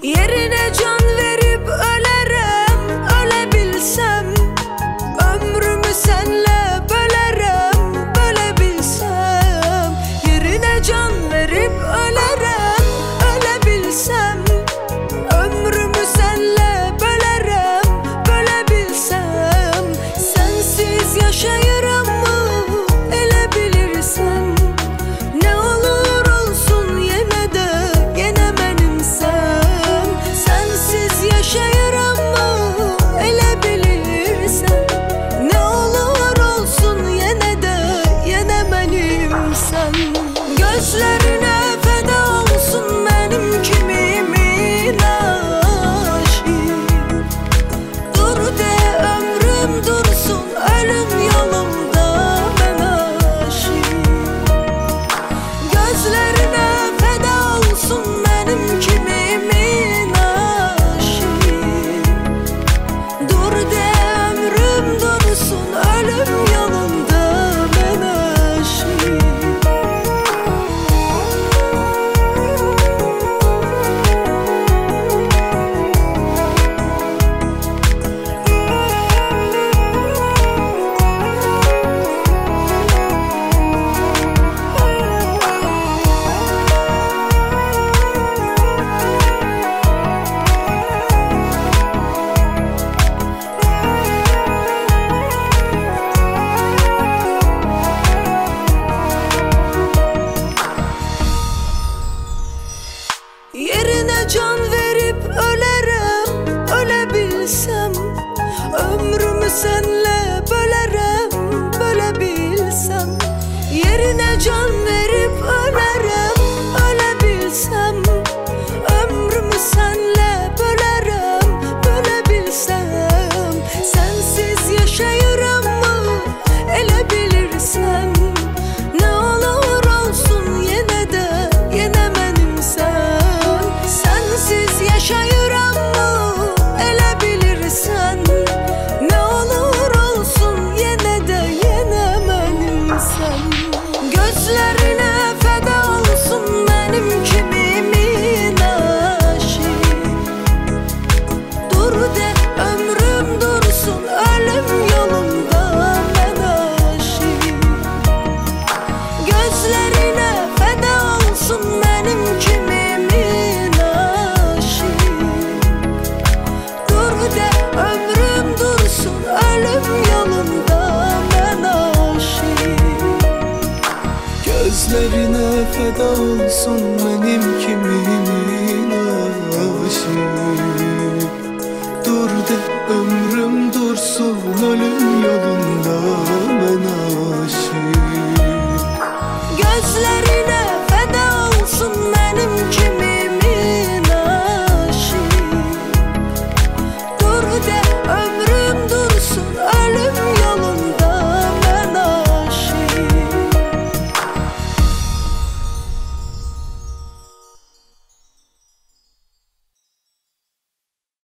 Yerine can verip ölerim, ölebilsem. Ömrümü senle bölerim, bölebilsem. Yerine can verip ölerim, ölebilsem. Ömrümü senle bölerim, bölebilsem. Sensiz yaşayırım mı ele bilirsem. Ne olur olsun yine de yine benimsem. Sensiz yaşayırım mı ele bilirsem. Ne olur olsun yine de yine benimsem. Gözlerine feda olsun benim kimimin aşığı. Dur de ömrüm dursun, ölüm yolumda ben aşığım. Gözlerine feda olsun benim kimimin aşığı. Dur de ömrüm dursun, ölüm yolumda ben aşığım. Yerine can verip ölerim, ölebilsem. Ömrümü senle bölerim, bölebilsem. Yerine can verip ölerim, ölebilsem. Ömrümü senle bölerim, bölebilsem. Sensiz yaşayırım mı ele bilirsem. Ne olur olsun yine de yine benimsem. Sensiz yaşayırım mı ele bilirsen. Ne olur olsun yine de yine benimsem. Gözlerine feda olsun benim kimimin aşığı. Dur de ömrüm dursun, ölüm yolunda ben aşığım. Gözlerine feda olsun benim kimimin aşığı. Dur de ömrüm dursun, ölüm yolunda ben aşığım. Gözlerine feda olsun benim kimimin aşığı. Dur de ömrüm dursun, ölüm yolunda